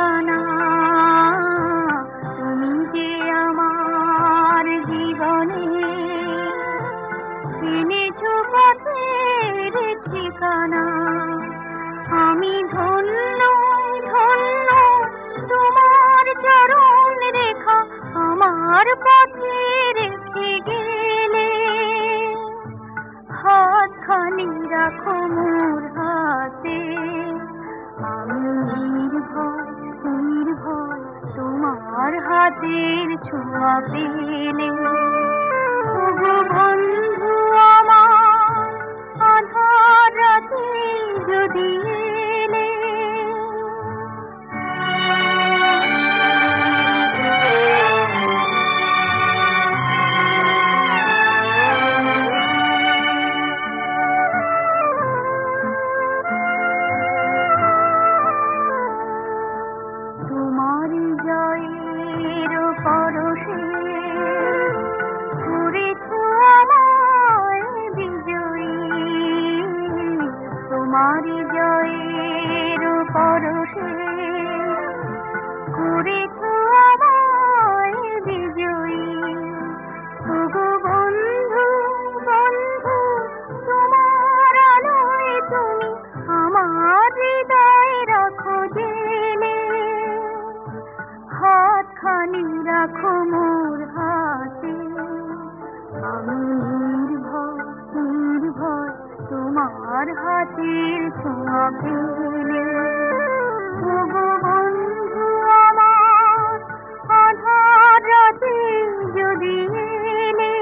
ঠিকানা, তুমি যে আমার জীবনে এনেছো পথের ঠিকানা। আমি ধন্য ধন্য, তোমার চরণ রেখা আমার পথে রেখে গেলে। হাতখানি রাখো মোর হাতে, আমি নির্ভয় নির্ভয় তোমার হাতের ছোঁয়া পেলে। ওগো বন্ধু আমার, আধার রাতে যদি এলে। তোমারি জয়ের পরশে করেছো আমায় বিজয়ী। তোমারি জয়ের পরশে করেছো আমায় বিজয়ী। ওগো বন্ধু বন্ধু, তোমার আলোয় তুমি আমার হৃদয় রাখো জেলে। হাতখানি রাখো মোর হাতে, আমি নির্ভয় নির্ভয় তোমার হাতের ছোঁয়া পেলে। ওগো বন্ধু আমার, আধার রাতে যদি এলে।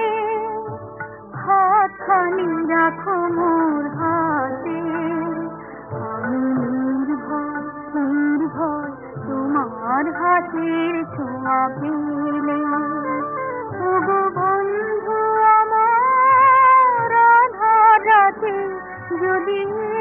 হাতখানি রাখো মোর হাতে, আমি নির্ভয় নির্ভয় তোমার হাতের ছোঁয়া পেলে। ওগো বন্ধু আমার, আধার রাতে যদি